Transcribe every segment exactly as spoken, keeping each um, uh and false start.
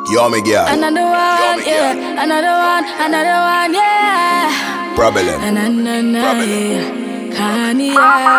Yo, me girl. Another one, yeah. Another one, another one, yeah. Problem. Another, yeah. Kanye.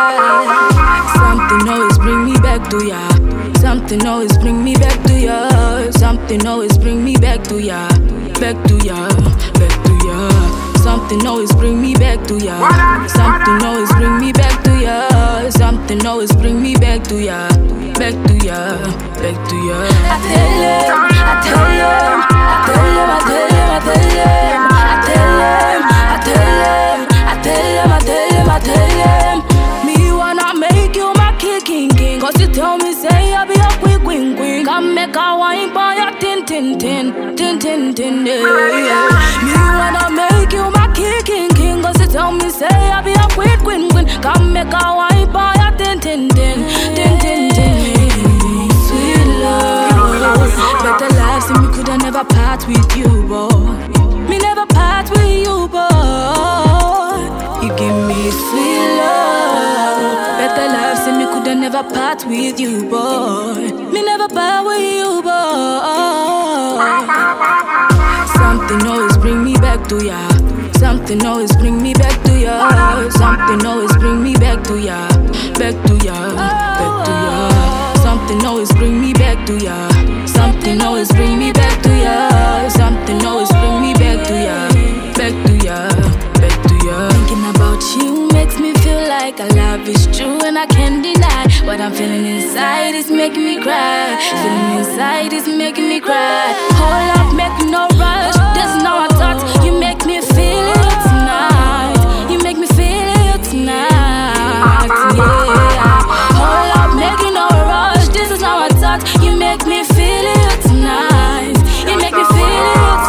Something always bring me back to ya. Something always bring me back to ya. Something always bring me back to ya. Back to ya, back to ya. Something always bring me back to ya. Something always bring me back to ya. Something always bring me back to ya. Back to ya, back to ya. I tell him, I tell him, I tell him, I tell him, I tell him, I tell him, I tell him, I tell him, I tell him, I tell him. Me wanna make you my king, king. Cause you tell me say I be a quick queen, queen. Come make a wine boy a tin, tin, tin, tin, tin, tin, yeah. Me wanna make you my king, king. Cause you tell me say I be a quick queen, queen. Come make a wine boy a tin, tin, tin, tin, tin, tin. Sweet love, better life, see me coulda never part with you, boy. Me never part with you, boy. You give me sweet love, better life, see me coulda never part with you, boy. Me never part with you, boy. Something always bring me back to ya. Something always bring me back to ya. Something always bring me back to ya. Back to ya, back to ya. Something always bring me back to ya. Something always bring me back to ya. Something always bring me back to ya. Back to ya, back to ya. Thinking about you makes me feel like our love is true and I can't deny. What I'm feeling inside is making me cry. Feeling inside is making me cry. Hold up, make no rush. There's no thought. You make me feel it tonight. You make me feel it tonight. Yeah. Hold up, make no rush. This is how I thought. You make me feel it tonight. You make me feel it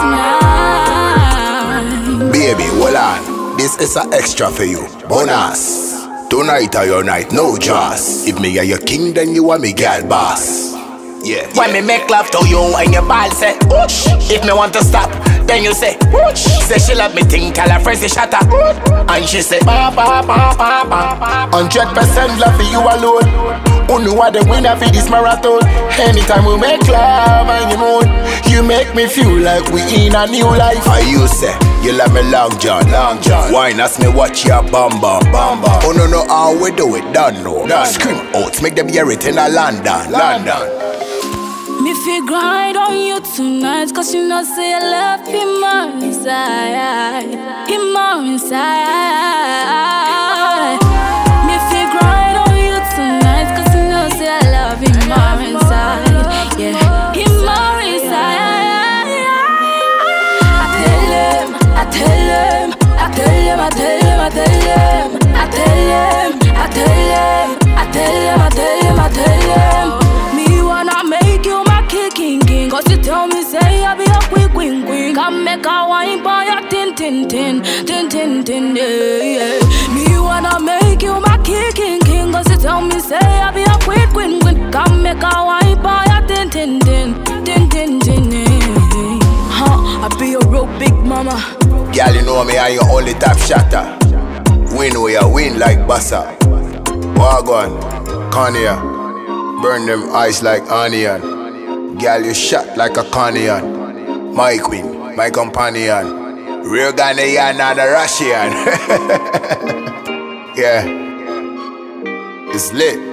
tonight. Baby, hold on. This is an extra for you. Bonus. Tonight are your night, no jazz. If me are your king, then you are me girl boss. Yeah. When yeah. me make love to you and your ball say whoosh. If me want to stop, then you say whoosh. Say she love me think, tell her friends she shatter. And she say ba ba ba ba ba. Hundred percent love for you alone. Who know what the winner for this marathon? Anytime we make love and you moon, you make me feel like we in a new life. And you say you love me long john, long john. Wine as me watch your bamba, bamba. Oh no no, how we do it, done no. Done. Scream out, make them hear it in a London, London. Me feel grind on you tonight, cause you know say I love him more inside, him more inside. Me feel grind on you tonight, cause you know say I love him more inside, yeah, him more inside. I tell him, I tell him, I tell him, I tell him, I tell him, I tell him, I tell him, I tell him, I tell him, I tell him. Me wanna make you king, king, cause you tell me say I be a quick queen, queen. Come make a wine boy a tin, tin, tin, tin, tin, tin, yeah, yeah. Me wanna make you my king, king, king, cause you tell me say I be a quick queen, queen. Come make a wine boy a tin, tin, tin, tin, tin, tin, yeah. Huh, I be a real big mama. Girl, you know me, I your only top shotter. Win where you win like Bassa. Wagwan, Kanye, burn them eyes like onion. Girl, you shot like a Canyon. My queen, my companion. Real Ghanaian and a Russian. Yeah, it's lit.